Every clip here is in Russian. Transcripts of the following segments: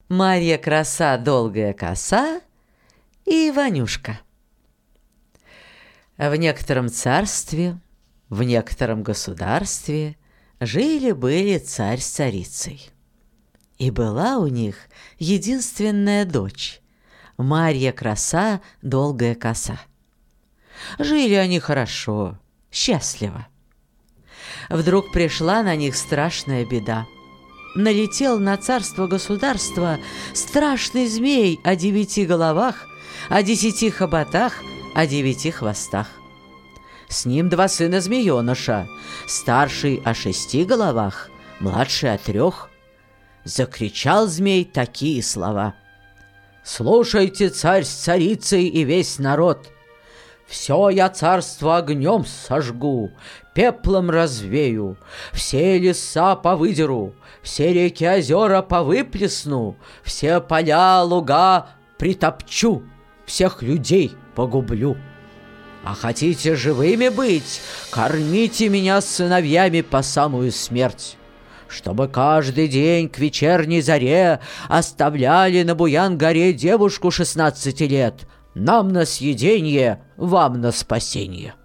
Марья краса, долгая коса и Ванюшка. В некотором царстве, в некотором государстве жили-были царь с царицей. И была у них единственная дочь, Марья краса, долгая коса. Жили они хорошо, счастливо. Вдруг пришла на них страшная беда. Налетел на царство-государство страшный змей о 9 головах, о 10 хоботах, о 9 хвостах. С ним 2 сына змееныша, старший о 6 головах, младший о 3. Закричал змей такие слова: «Слушайте, царь с царицей и весь народ! Все я царство огнем сожгу, пеплом развею, все леса повыдеру, все реки озера повыплесну, все поля луга притопчу, всех людей погублю. А хотите живыми быть, кормите меня с сыновьями по самую смерть, чтобы каждый день к вечерней заре оставляли на Буян-горе девушку 16 лет, нам на съеденье, вам на спасенье».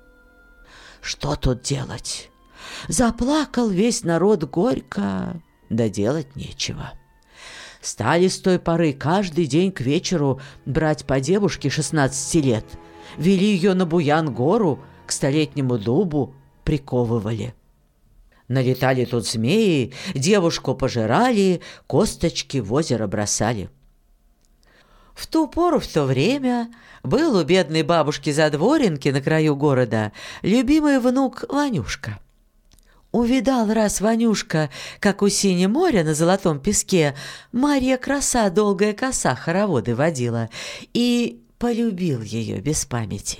Что тут делать? Заплакал весь народ горько, да делать нечего. Стали с той поры каждый день к вечеру брать по девушке 16 лет, вели ее на Буян-гору, к столетнему дубу приковывали. Налетали тут змеи, девушку пожирали, косточки в озеро бросали. В ту пору, в то время, был у бедной бабушки-задворенки на краю города любимый внук Ванюшка. Увидал раз Ванюшка, как у синего моря на золотом песке Марья краса, долгая коса хороводы водила, и полюбил ее без памяти.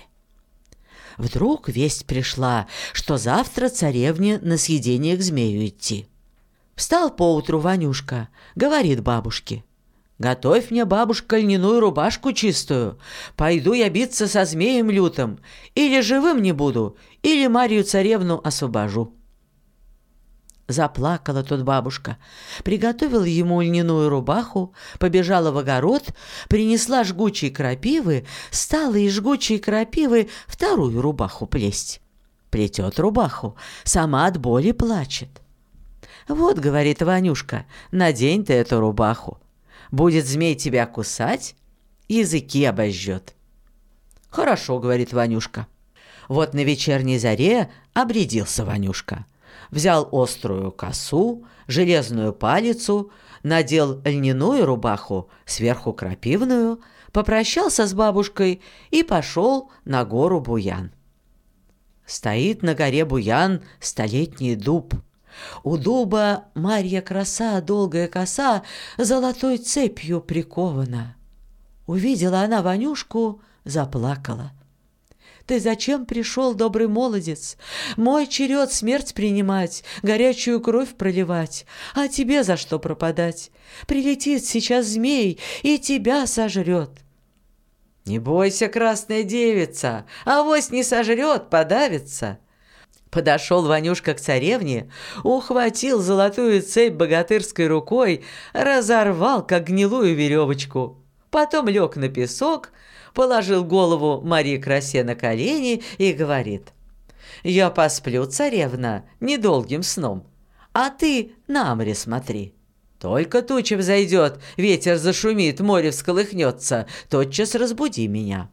Вдруг весть пришла, что завтра царевне на съедение к змею идти. Встал поутру Ванюшка, говорит бабушке: «Готовь мне, бабушка, льняную рубашку чистую. Пойду я биться со змеем лютым. Или живым не буду, или Марью-царевну освобожу». Заплакала тут бабушка, приготовила ему льняную рубаху, побежала в огород, принесла жгучей крапивы, стала из жгучей крапивы 2 рубаху плесть. Плетет рубаху, сама от боли плачет. «Вот, — говорит Ванюшка, — надень ты эту рубаху. Будет змей тебя кусать, языки обожжет». «Хорошо, — говорит Ванюшка». Вот на вечерней заре обрядился Ванюшка. Взял острую косу, железную палицу, надел льняную рубаху, сверху крапивную, попрощался с бабушкой и пошел на гору Буян. Стоит на горе Буян столетний дуб. У дуба Марья краса, долгая коса, золотой цепью прикована. Увидела она Ванюшку, заплакала. «Ты зачем пришел, добрый молодец? Мой черед смерть принимать, горячую кровь проливать. А тебе за что пропадать? Прилетит сейчас змей и тебя сожрет». «Не бойся, красная девица, авось не сожрет, подавится». Подошел Ванюшка к царевне, ухватил золотую цепь богатырской рукой, разорвал, как гнилую веревочку. Потом лег на песок, положил голову Марьи красе на колени и говорит: «Я посплю, царевна, недолгим сном, а ты на море смотри. Только туча взойдет, ветер зашумит, море всколыхнется, тотчас разбуди меня».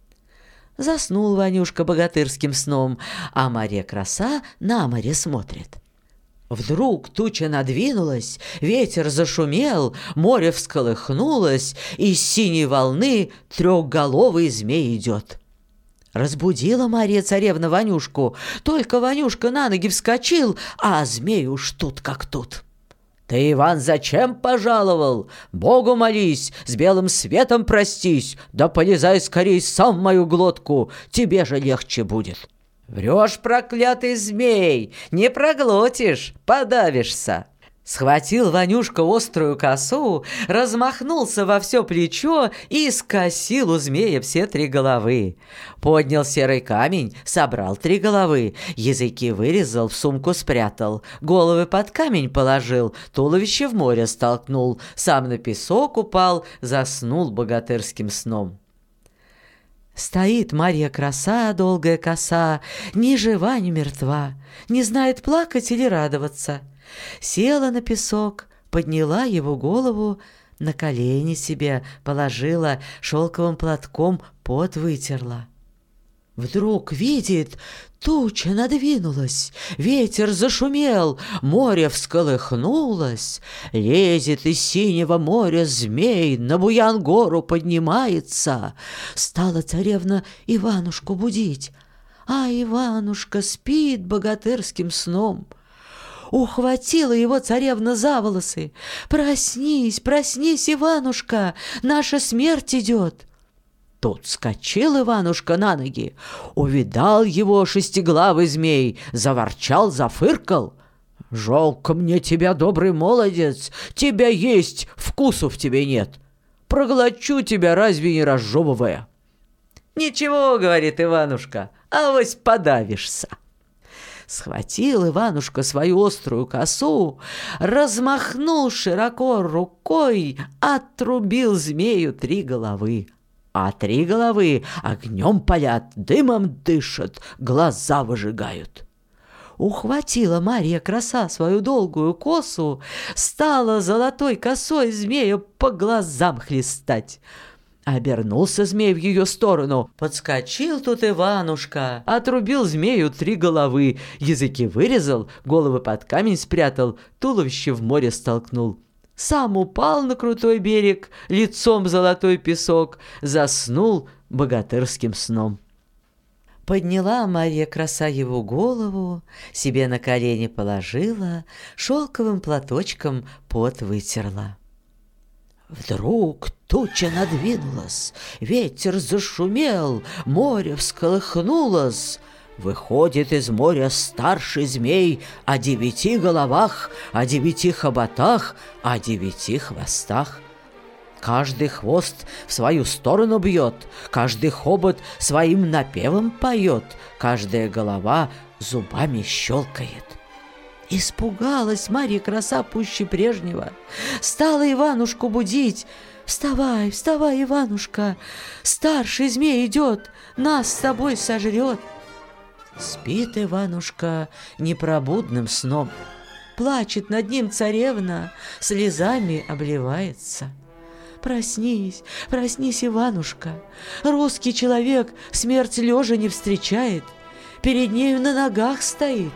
Заснул Ванюшка богатырским сном, а Марья краса на море смотрит. Вдруг туча надвинулась, ветер зашумел, море всколыхнулось, из синей волны 3-головый змей идет. Разбудила Марья-царевна Ванюшку, только Ванюшка на ноги вскочил, а змей уж тут как тут. «Ты, Иван, зачем пожаловал? Богу молись, с белым светом простись, да полезай скорей сам в мою глотку, тебе же легче будет». «Врешь, проклятый змей, не проглотишь, подавишься». Схватил Ванюшка острую косу, размахнулся во все плечо и скосил у змея все 3 головы. Поднял серый камень, собрал 3 головы, языки вырезал, в сумку спрятал, головы под камень положил, туловище в море столкнул, сам на песок упал, заснул богатырским сном. Стоит Марья краса, долгая коса, ни жива, ни мертва, не знает плакать или радоваться. Села на песок, подняла его голову, на колени себе положила, шелковым платком пот вытерла. Вдруг видит, туча надвинулась, ветер зашумел, море всколыхнулось, лезет из синего моря змей, на Буян-гору поднимается. Стала царевна Иванушку будить, а Иванушка спит богатырским сном. Ухватила его царевна за волосы. «Проснись, проснись, Иванушка, наша смерть идет!» Тут вскочил Иванушка на ноги, увидал его шестиглавый змей, заворчал, зафыркал. «Жалко мне тебя, добрый молодец, тебя есть, вкусу в тебе нет. Проглочу тебя, разве не разжевывая?» «Ничего, — говорит Иванушка, — авось подавишься». Схватил Иванушка свою острую косу, размахнул широко рукой, отрубил змею 3 головы. А 3 головы огнем палят, дымом дышат, глаза выжигают. Ухватила Марья краса свою долгую косу, стала золотой косой змею по глазам хлестать. Обернулся змей в ее сторону. Подскочил тут Иванушка, отрубил змею 3 головы, языки вырезал, головы под камень спрятал, туловище в море столкнул. Сам упал на крутой берег, лицом в золотой песок, заснул богатырским сном. Подняла Марья краса его голову, себе на колени положила, шелковым платочком пот вытерла. Вдруг туча надвинулась, ветер зашумел, море всколыхнулось. Выходит из моря старший змей о 9 головах, о 9 хоботах, о 9 хвостах. Каждый хвост в свою сторону бьет, каждый хобот своим напевом поет, каждая голова зубами щелкает. Испугалась Марья краса пуще прежнего, стала Иванушку будить. «Вставай, вставай, Иванушка, старший змей идет, нас с тобой сожрет». Спит Иванушка непробудным сном, плачет над ним царевна, слезами обливается. «Проснись, проснись, Иванушка, русский человек смерть лежа не встречает, перед нею на ногах стоит».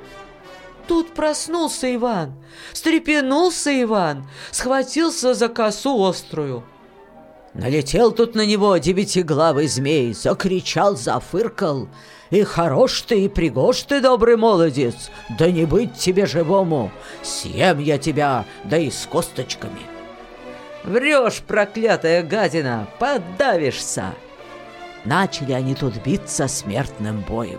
Тут проснулся Иван, встрепенулся Иван, схватился за косу острую. Налетел тут на него 9-главый змей, закричал, зафыркал. «И хорош ты, и пригож ты, добрый молодец, да не быть тебе живому, съем я тебя, да и с косточками». «Врешь, проклятая гадина, подавишься!» Начали они тут биться смертным боем.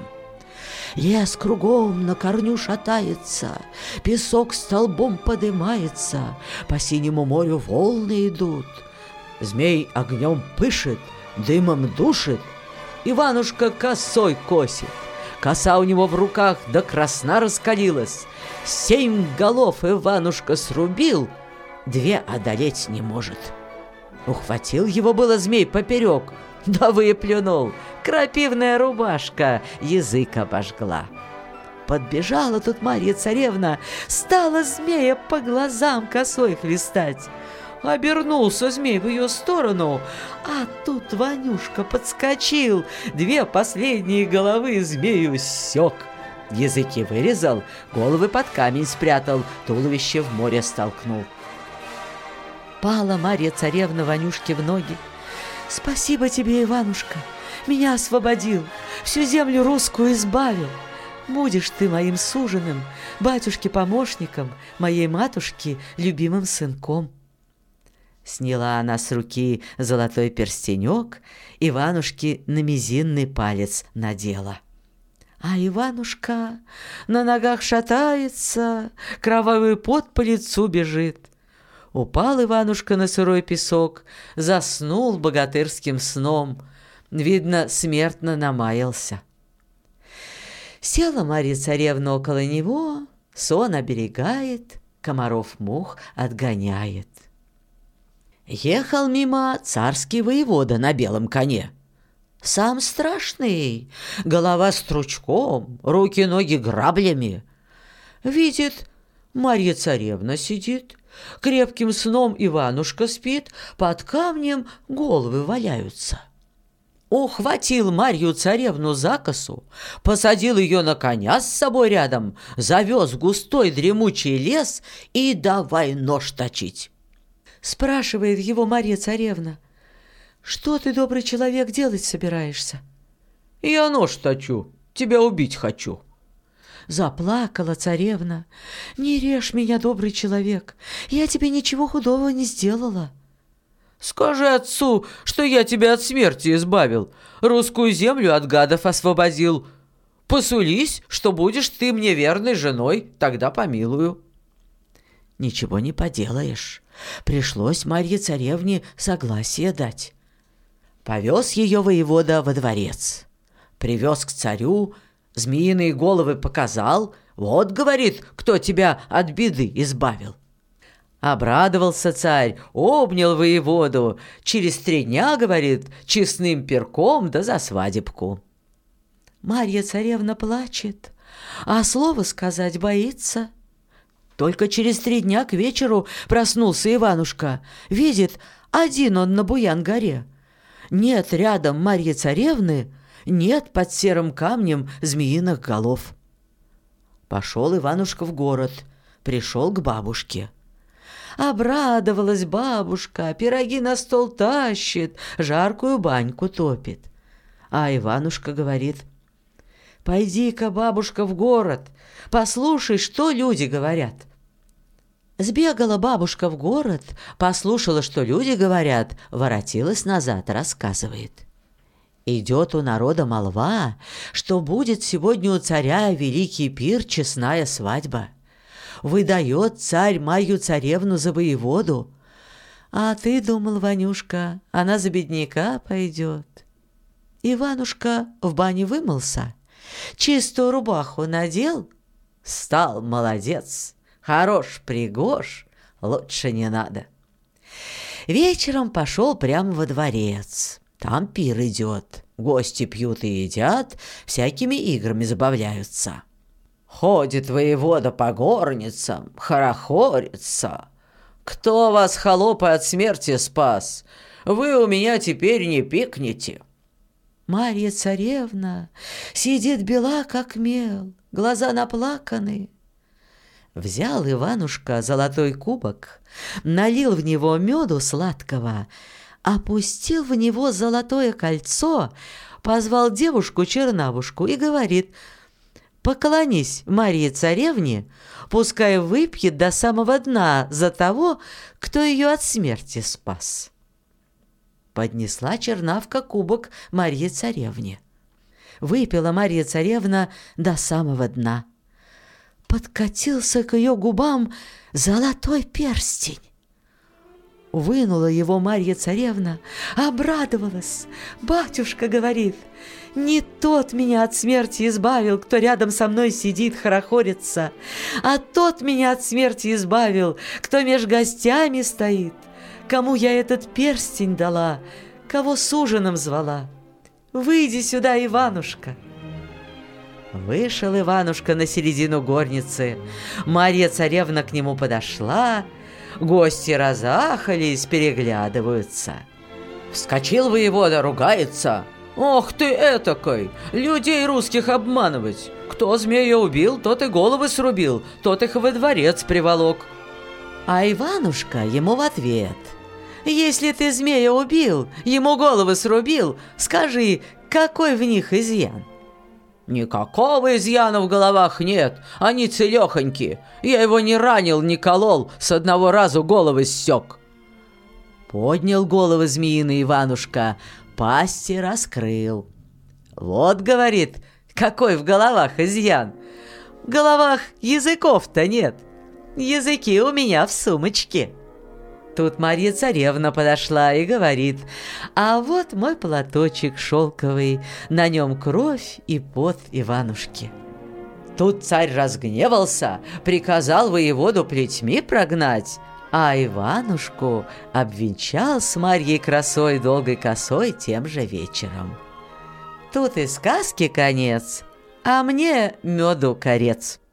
Лес кругом на корню шатается, песок столбом подымается, по синему морю волны идут. Змей огнем пышет, дымом душит, Иванушка косой косит. Коса у него в руках до красна раскалилась. 7 голов Иванушка срубил, 2 одолеть не может. Ухватил его было змей поперек, да выплюнул, крапивная рубашка язык обожгла. Подбежала тут Марья царевна, стала змея по глазам косой хлестать. Обернулся змей в ее сторону, а тут Ванюшка подскочил, 2 последние головы змею ссек. Языки вырезал, головы под камень спрятал, туловище в море столкнул. Пала Марья царевна Ванюшке в ноги. «Спасибо тебе, Иванушка, меня освободил, всю землю русскую избавил. Будешь ты моим суженым, батюшке помощником, моей матушке любимым сынком». Сняла она с руки золотой перстенек, Иванушке на мизинный палец надела. А Иванушка на ногах шатается, кровавый пот по лицу бежит. Упал Иванушка на сырой песок, заснул богатырским сном. Видно, смертно намаялся. Села Марья-царевна около него, сон оберегает, комаров мух отгоняет. Ехал мимо царский воевода на белом коне. Сам страшный, голова стручком, руки-ноги граблями. Видит, Марья-царевна сидит, крепким сном Иванушка спит, под камнем головы валяются. Ухватил Марью-царевну за косу, посадил ее на коня с собой рядом, завез в густой дремучий лес и давай нож точить. Спрашивает его Марья-царевна: «Что ты, добрый человек, делать собираешься?» «Я нож точу, тебя убить хочу». Заплакала царевна: «Не режь меня, добрый человек, я тебе ничего худого не сделала». «Скажи отцу, что я тебя от смерти избавил, русскую землю от гадов освободил. Посулись, что будешь ты мне верной женой, тогда помилую». Ничего не поделаешь, пришлось Марье-царевне согласие дать. Повез ее воевода во дворец, привез к царю, змеиные головы показал. «Вот, — говорит, — кто тебя от беды избавил». Обрадовался царь, обнял воеводу. Через 3 дня, говорит, честным перком да за свадебку. Марья-царевна плачет, а слово сказать боится. Только через 3 дня к вечеру проснулся Иванушка. Видит, один он на Буян-горе. Нет рядом Марьи-царевны, нет под серым камнем змеиных голов. Пошел Иванушка в город, пришел к бабушке. Обрадовалась бабушка, пироги на стол тащит, жаркую баньку топит. А Иванушка говорит: «Пойди-ка, бабушка, в город, послушай, что люди говорят». Сбегала бабушка в город, послушала, что люди говорят, воротилась назад, рассказывает. Идет у народа молва, что будет сегодня у царя великий пир, честная свадьба. Выдает царь Марью-царевну за воеводу. А ты думал, Ванюшка, она за бедняка пойдет. Иванушка в бане вымылся, чистую рубаху надел, стал молодец, хорош, пригож, лучше не надо. Вечером пошел прямо во дворец. Там пир идет, гости пьют и едят, всякими играми забавляются. Ходит воевода по горницам, хорохорится: «Кто вас, холопы, от смерти спас? Вы у меня теперь не пикнете». Марья-царевна сидит бела, как мел, глаза наплаканы. Взял Иванушка золотой кубок, налил в него меду сладкого, опустил в него золотое кольцо, позвал девушку-чернавушку и говорит: «Поклонись Марье-царевне, пускай выпьет до самого дна за того, кто ее от смерти спас». Поднесла чернавка кубок Марье-царевне. Выпила Марья-царевна до самого дна. Подкатился к ее губам золотой перстень. Вынула его Марья-царевна, обрадовалась. «Батюшка, — говорит, — не тот меня от смерти избавил, кто рядом со мной сидит, хорохорится, а тот меня от смерти избавил, кто меж гостями стоит, кому я этот перстень дала, кого с ужином звала. Выйди сюда, Иванушка». Вышел Иванушка на середину горницы. Марья-царевна к нему подошла. Гости разахались, переглядываются. Вскочил воевода, ругается: «Ох ты этакой! Людей русских обманывать! Кто змея убил, тот и головы срубил, тот их во дворец приволок». А Иванушка ему в ответ: «Если ты змея убил, ему головы срубил, скажи, какой в них изъян?» «Никакого изъяна в головах нет, они целехоньки. Я его не ранил, не колол, с одного разу головы ссек». Поднял головы змеиный Иванушка, пасти раскрыл. «Вот, — говорит, — Какой в головах изъян? В головах языков-то нет. Языки у меня в сумочке. Тут Марья Царевна подошла и говорит: а вот мой платочек шелковый, на нем кровь и пот Иванушки. Тут царь разгневался, приказал воеводу плетьми прогнать, а Иванушку обвенчал с Марьей красой долгой косой тем же вечером. Тут и сказки конец, а мне меду корец.